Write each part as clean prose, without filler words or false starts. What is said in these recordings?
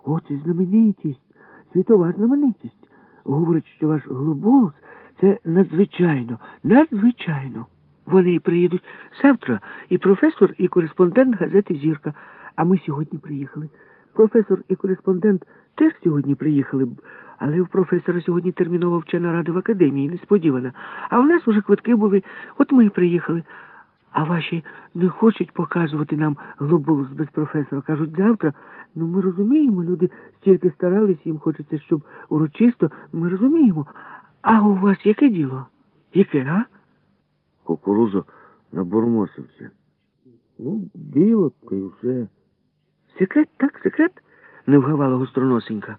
О, це знаменитість, світова знаменитість. Говорить, що ваш глобус – це надзвичайно, надзвичайно. Вони приїдуть завтра, і професор, і кореспондент газети «Зірка». А ми сьогодні приїхали. Професор і кореспондент теж сьогодні приїхали б, але у професора сьогодні термінова вчена рада в академії, несподівана. А в нас уже квитки були, от ми і приїхали. А ваші не хочуть показувати нам глобус без професора. Кажуть, завтра. Ну, ми розуміємо, люди стільки старались, їм хочеться, щоб урочисто. Ми розуміємо. А у вас яке діло? Яке, а? Кукурузо набурмосився. Ну, діло, та й все. Секрет, так, секрет? Не вгавала гостроносенька.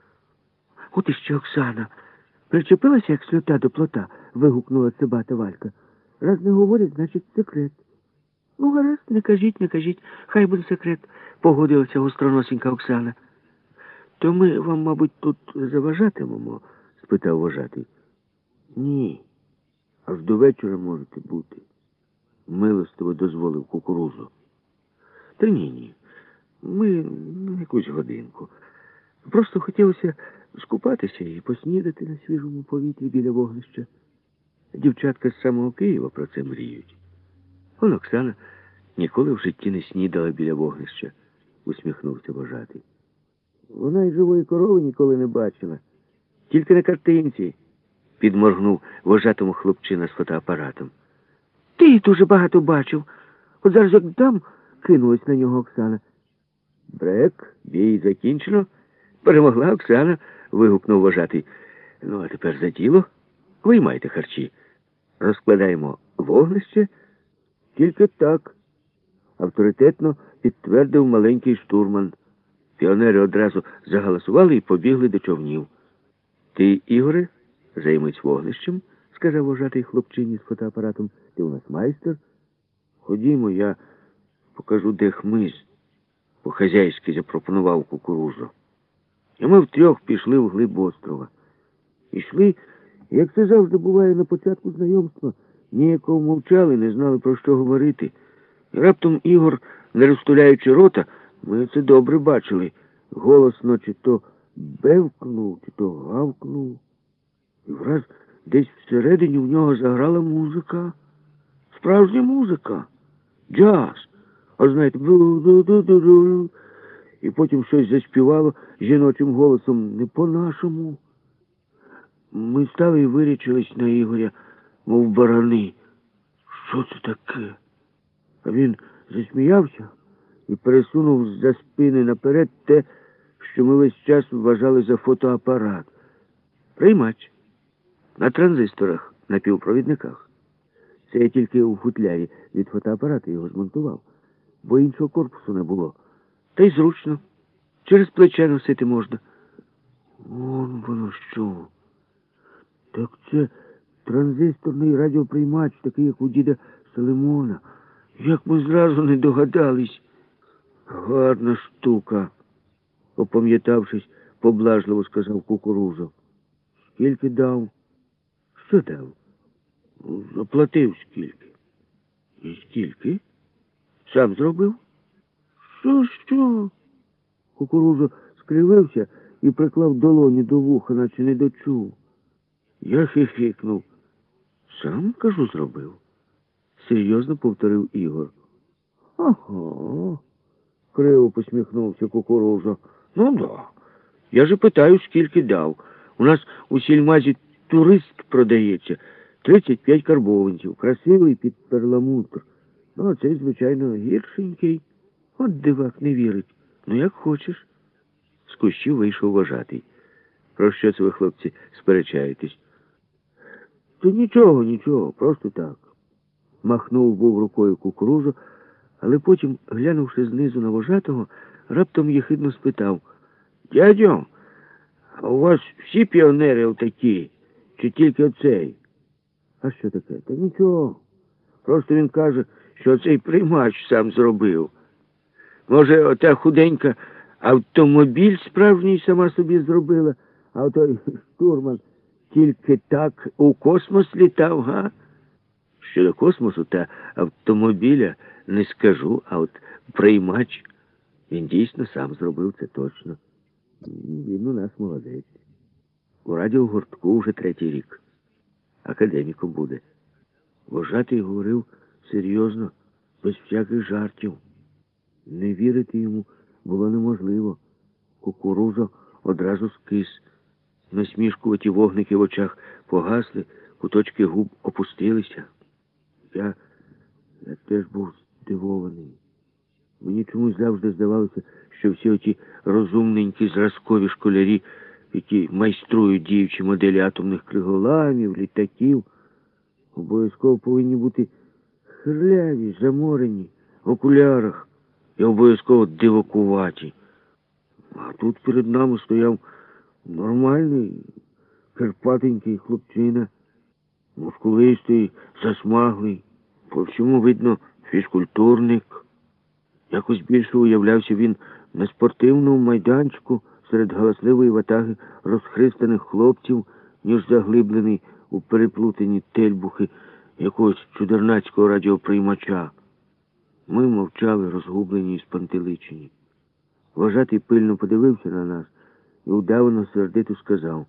От іще Оксана. Причепилася, як сльота до плота, вигукнула цибата Валька. Раз не говорять, значить секрет. Ну, гаразд, не кажіть, не кажіть. Хай буде секрет, погодилася гостроносенька Оксана. То ми вам, мабуть, тут заважатимемо? Спитав вожатий. Ні, аж до вечора можете бути. Милостиво дозволив Кукурузу. Та ні. Ми якусь годинку. Просто хотілося скупатися і поснідати на свіжому повітрі біля вогнища. Дівчатка з самого Києва про це мріють. Он Оксана ніколи в житті не снідала біля вогнища, усміхнувся вожатий. Вона й живої корови ніколи не бачила. Тільки на картинці, підморгнув вожатому хлопчина з фотоапаратом. Ти дуже багато бачив. От зараз як дам, кинулась на нього Оксана. Брек, бій закінчено. Перемогла Оксана, вигукнув вожатий. Ну, а тепер за діло. Виймайте харчі. Розкладаємо вогнище. Тільки так. Авторитетно підтвердив маленький штурман. Піонери одразу загаласували і побігли до човнів. Ти, Ігоре, займись вогнищем, сказав вожатий хлопчині з фотоапаратом. Ти у нас майстер. Ходімо, я покажу, де хмиз. По-хазяйськи запропонував Кукурузу. І ми втрьох пішли вглиб острова. Ішли, як це завжди буває на початку знайомства, ніякого мовчали, не знали, про що говорити. І раптом Ігор, не розтуляючи рота, ми це добре бачили, голосно чи то бевкнув, чи то гавкнув. І враз десь всередині в нього заграла музика. Справжня музика. Джаз. А знаєте, бу-ду-ду-ду-ду. І потім щось заспівало жіночим голосом не по-нашому. Ми стали і вирічились на Ігоря, мов барани. Що це таке? А він засміявся і пересунув з-за спини наперед те, що ми весь час вважали за фотоапарат. Приймач. На транзисторах, на півпровідниках. Це я тільки у футлярі від фотоапарата його змонтував, бо іншого корпусу не було. Та й зручно. Через плече носити можна. Вон воно що. Так це транзисторний радіоприймач, такий, як у діда Соломона. Як ми зразу не догадались. Гарна штука, опам'ятавшись, поблажливо сказав Кукурузо. Скільки дав? Що дав? Заплатив скільки. І скільки? Сам зробив? Що? Кукурузо скривився і приклав долоні до вуха, наче не дочув. Я хихикнув. Сам, кажу, зробив. Серйозно повторив Ігор. Ага. Криво посміхнувся Кукурузо. Ну да. Я же питаю, скільки дав. У нас у сільмазі турист продається. 35 карбованців. Красивий під перламутр. Ну, а цей, звичайно, гіршенький. От дивак не вірить. Ну, як хочеш. З кущів вийшов вожатий. Про що це ви, хлопці, сперечаєтесь? То нічого, просто так. Махнув був рукою Кукурузо, але потім, глянувши знизу на вожатого, раптом єхидно спитав: Дядьо, а у вас всі піонери отакі, чи тільки оцей? А що таке? Та нічого. Просто він каже, що цей приймач сам зробив. Може, ота худенька автомобіль справжній сама собі зробила, а отой штурман тільки так у космос літав, га? Щодо космосу та автомобіля не скажу, а от приймач він дійсно сам зробив, це точно. Він у нас молодець. У радіогуртку вже 3-й рік. Академіком буде. Вожатий говорив серйозно, без всяких жартів. Не вірити йому було неможливо. Кукурузо одразу скис. Насмішкуваті вогники в очах погасли, куточки губ опустилися. Я теж був здивований. Мені чомусь завжди здавалося, що всі оті розумненькі зразкові школярі, які майструють діючі моделі атомних криголамів, літаків, обов'язково повинні бути хирляві, заморені, в окулярах і обов'язково дивакуваті. А тут перед нами стояв нормальний, карпатенький хлопчина, мускулистий, засмаглий, по всьому видно фізкультурник. Якось більше уявлявся він на спортивному майданчику серед галасливої ватаги розхристаних хлопців, ніж заглиблений у переплутані тельбухи якогось чудернацького радіоприймача. Ми мовчали, розгублені і спантеличені. Вожатий пильно подивився на нас і удавано сердито сказав: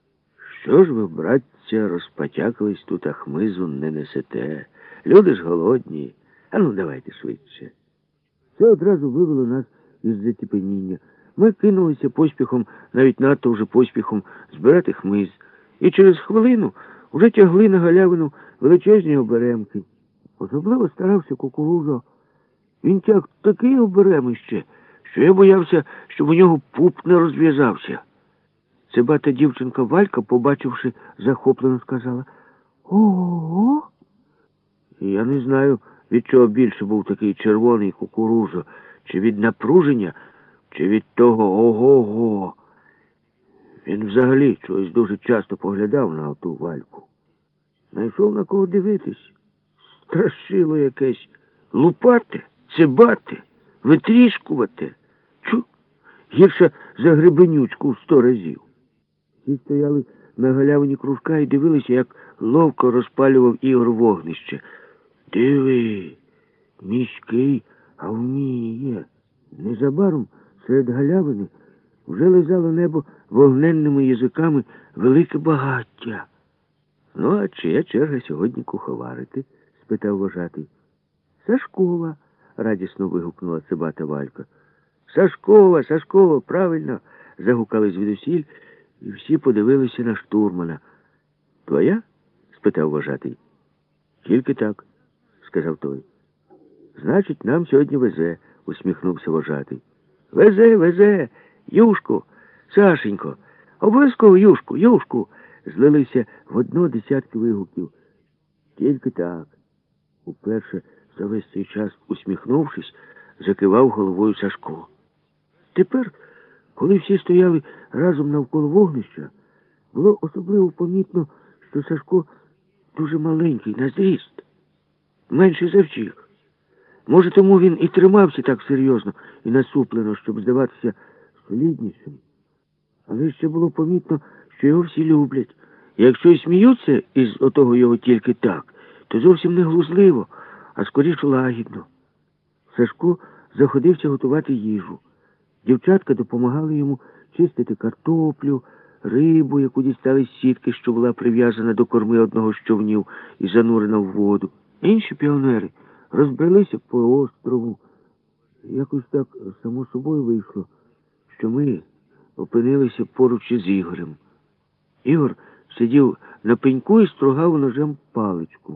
«Що ж ви, братця, розпотякались тут, а хмизу не несете? Люди ж голодні. А ну, давайте швидше». Це одразу вивело нас із заціпеніння. Ми кинулися поспіхом, навіть надто вже поспіхом, збирати хмиз. І через хвилину вже тягли на галявину величезні оберемки. Особливо старався Кукурузо. Він тяг такий оберемище, що я боявся, щоб у нього пуп не розв'язався. Цибата дівчинка Валька, побачивши, захоплено сказала: «Ого!» І я не знаю, від чого більше був такий червоний Кукурузо, чи від напруження, чи від того ого-го. Він взагалі чогось дуже часто поглядав на оту Вальку. Знайшов на кого дивитись. Страшило якесь. Лупати, цибати, витрішкувати. Чу, гірше за Гребенюцьку в 100 разів. Всі стояли на галявині кружка і дивилися, як ловко розпалював Ігор вогнище. Диви, міський, а вміє. Незабаром серед галявини вже лизало небо вогненними язиками велике багаття. «Ну, а чия черга сьогодні куховарити?» – спитав вожатий. «Сашкова!» – радісно вигукнула цибата Валька. «Сашкова, Сашкова, правильно!» – загукали звідусіль, і всі подивилися на штурмана. «Твоя?» – спитав вожатий. «Тільки так», – сказав той. «Значить, нам сьогодні везе», – усміхнувся вожатий. «Везе, везе! Юшку! Сашенько! Обов'язково юшку, юшку!» Злилися в одно десятки вигуків. «Тільки так», – уперше за весь цей час усміхнувшись, закивав головою Сашко. Тепер, коли всі стояли разом навколо вогнища, було особливо помітно, що Сашко дуже маленький на зріст, менший за всіх. Може, тому він і тримався так серйозно і насуплено, щоб здаватися соліднішим. Але ще було помітно, що його всі люблять. І якщо й сміються із отого його тільки так, то зовсім не глузливо, а скоріше лагідно. Сашко заходився готувати їжу. Дівчатка допомагали йому чистити картоплю, рибу, яку дістали з сітки, що була прив'язана до корми одного з човнів і занурена в воду. Інші піонери розбрелися по острову. Якось так само собою вийшло, що ми опинилися поруч із Ігорем. Ігор сидів на пеньку і стругав ножем паличку.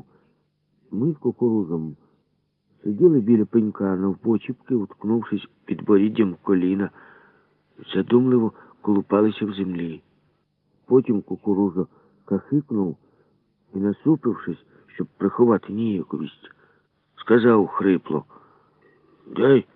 Ми з Кукурузом сиділи біля пенька навпочіпки, уткнувшись підборіддям в коліна, задумливо колупалися в землі. Потім Кукурузо кахикнув і, насупившись, щоб приховати ніяковість, сказав хрипло: «Дай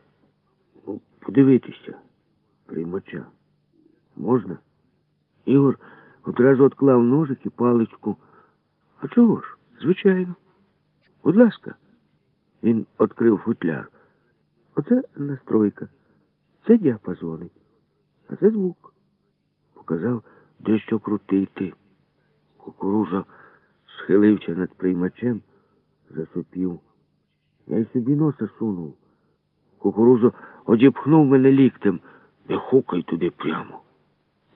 подивитися приймача. Можна?» Ігор одразу відклав ножик і паличку. «А чого ж? Звичайно. Будь ласка». Він відкрив футляр. «Оце настройка. Це діапазони. А це звук». Показав, де що крутити. Кукуруза схилився над приймачем, засопів. Я й собі носа сунув. Кукурузо одіпхнув мене ліктем. «Не хукай туди прямо.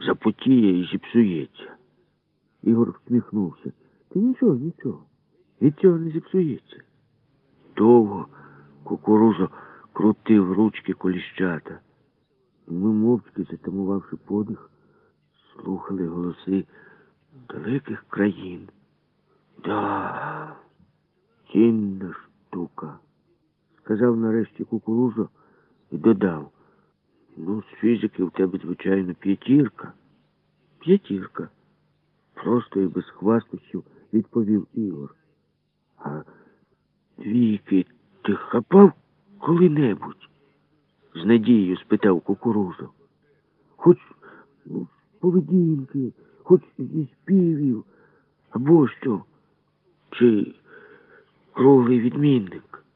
запотіє і зіпсується. Ігор всміхнувся. Та нічого, нічого. Від цього не зіпсується. Довго кукурузо крутив ручки коліщата. Ми мовчки, затамувавши подих, слухали голоси далеких країн. Да, цінна штука, сказав нарешті кукурузо і додав. Ну, з фізики в тебе, звичайно, 5. 5. Просто і без хвастощів відповів Ігор. А 2 ти хапав коли-небудь? З надією спитав кукурузо. Хоч з поведінки, хоч зі співів, або що? Чи круглий відмінник?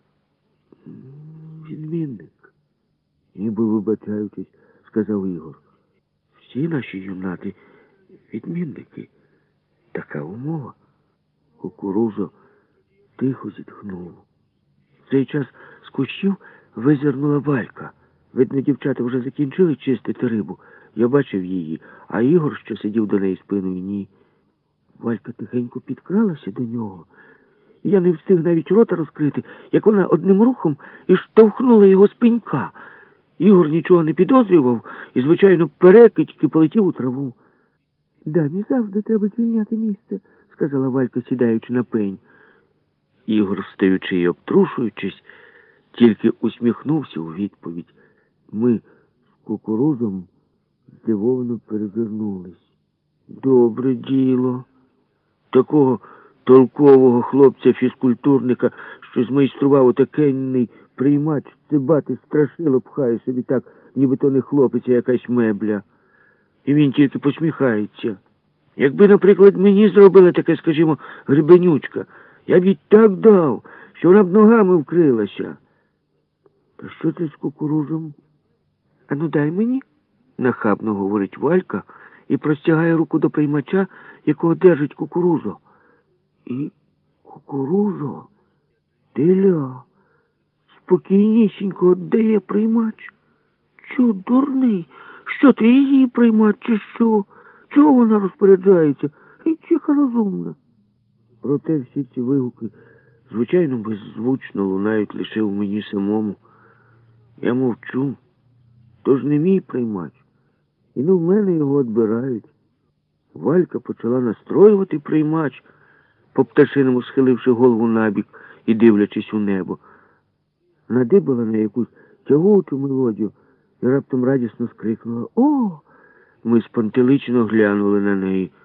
Відмінник, ніби вибачаючись, сказав Ігор. Всі наші юнати відмінники. Така умова. Кукурузо тихо зітхнув. В цей час з кущів визирнула Валька. Видно, дівчата вже закінчили чистити рибу. Я бачив її, а Ігор, що сидів до неї спиною, ні. Валька тихенько підкралася до нього. Я не встиг навіть рота розкрити, як вона одним рухом і штовхнула його з пенька. Ігор нічого не підозрював і, звичайно, перекидьки полетів у траву. «Дамі завжди треба звільняти місце», — сказала Валька, сідаючи на пень. Ігор, встаючи і обтрушуючись, тільки усміхнувся у відповідь. Ми з кукурузом здивовано перевернулись. Добре діло. Такого толкового хлопця-фізкультурника, що змайстрував отакенний приймач, цибати страшило пхає собі так, ніби то не хлопець, а якась мебля. І він тільки посміхається. Якби, наприклад, мені зробили таке, скажімо, гребенючка, я б їй так дав, що вона б ногами вкрилася. Та що це з кукурузом? А ну дай мені, нахабно говорить Валька і простягає руку до приймача, якого держить кукурузо. І кукурузо, теля, спокійнісінько віддає приймач. Чо, дурний? Що ти її приймач, чи що? Чого вона розпоряджається? І чиха розумна. Проте всі ці вигуки, звичайно, беззвучно лунають лише в мені самому. Я мовчу, тож не мій приймач. І не в мене його відбирають. Валька почала настроювати приймач, по-пташиному схиливши голову набік і дивлячись у небо. Надибала на якусь тягучу мелодію і раптом радісно скрикнула: «О!» Ми спантеличено глянули на неї.